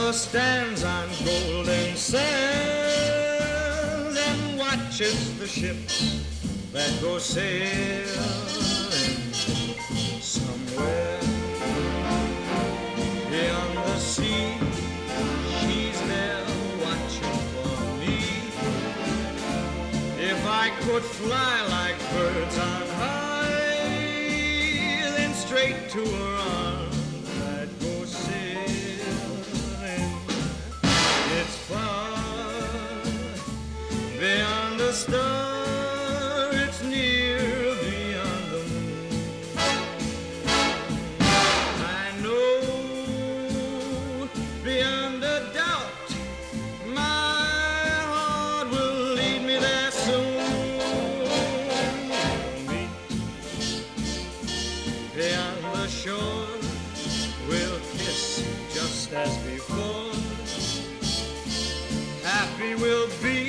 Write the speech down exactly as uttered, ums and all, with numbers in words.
or stands on golden sands and watches the ships that go sailing somewhere beyond the sea. She's there watching for me. If I could fly like birds on high, then straight to her arms I'd go sailing. It's far beyond the star, it's near beyond the moon. I know beyond a doubt my heart will lead me there soon. We'll meet beyond the shore, we'll kiss just as before. Happy we'll be